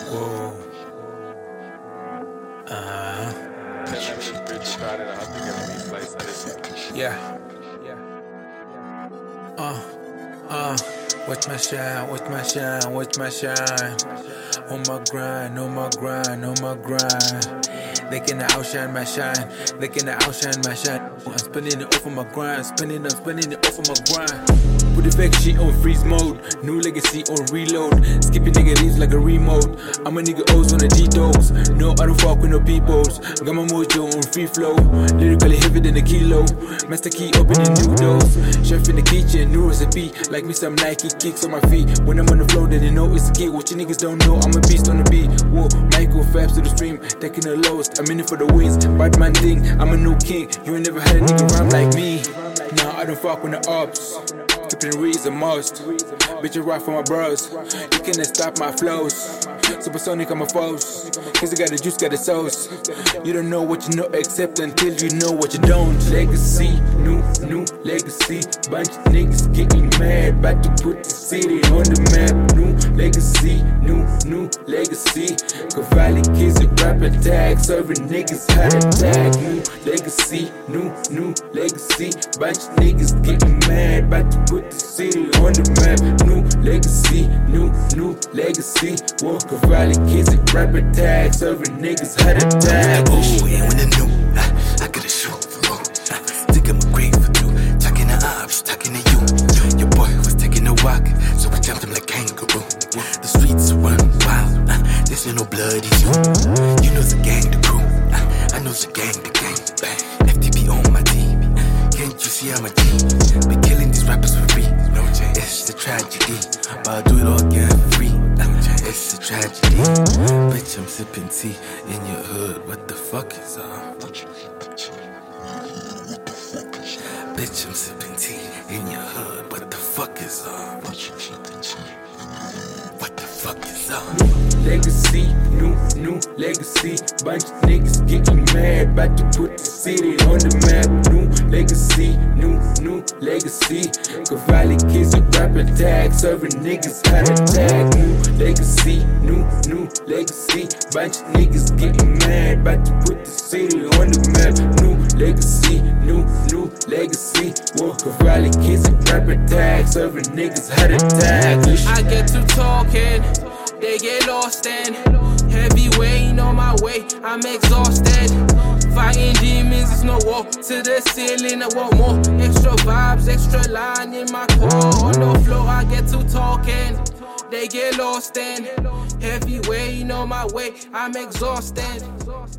Whoa. Yeah. Watch my shine, watch my shine, watch my shine. On my grind, on my grind, on my grind. They can outshine my shine, they can outshine my shine. I'm spinning it off of my grind, spinning it off of my grind. Put the fake shit on freeze mode, new legacy on reload. Skipping nigga leaves like a remote. I'm a nigga O's on a D-dose. No, I don't fuck with no peoples. Got my mojo on free flow, lyrically heavier than a kilo. Master key opening new doors. Chef in the kitchen, new recipe. Like me some Nike kicks on my feet. When I'm on the floor, then they know it's a kid. What you niggas don't know, I'm a beast on the beat. Whoa, Michael Fabs to the stream, taking the lowest. I'm in it for the wins, bad man thing. I'm a new king. You ain't never had a nigga rhyme like me. Nah, I don't fuck with the ops. Keeping real is a must. Bitch, you rock for my bros. You cannot stop my flows. Supersonic, I'm a foes. Cause I got the juice, got the sauce. You don't know what you know except until you know what you don't. Legacy, new legacy. Bunch of niggas getting mad. About to put the city on the map. New legacy, new legacy. Cavalli kids with rap attack. Serving niggas heart attack. New legacy, new legacy. Bunch of niggas getting mad. About to put the city on the map. New legacy, new legacy. Whoa, Cavalli kids with rap attack. Serving niggas heart attack. Oh, yeah, when I knew I could've shoot for more. Think I'm a grave for two. Talking to ops, talking to you. Your boy was taking a walk, so we jumped him like kangaroo. The streets run wild. This ain't no bloody zoo. You know the gang, the crew. I know the gang, the gang. FTP on my team. Can't you see I'm a G? Be killing these rappers for free. It's a tragedy, but I'll do it all again for free. It's a tragedy. Bitch, I'm sipping tea in your hood. What the fuck is up? Bitch, I'm sipping tea in your hood. What the fuck is up? What the fuck is up? Legacy, new legacy. Bunch of niggas getting mad. About to put the city on the map. New legacy, new legacy. Cavalli kids with rap attack. Serving niggas heart attack. New legacy, new legacy. Bunch of niggas getting mad. About to put the city on the map. New legacy, new legacy. Whoa, Cavalli kids with rap attack. Serving niggas heart attack. I get to talking, they get lost in heavy weight on my way, I'm exhausted. Fighting demons, it's no war. To the ceiling, I want more. Extra vibes, extra line in my core. On the floor, I get to talking, they get lost in heavy weight on my way, I'm exhausted.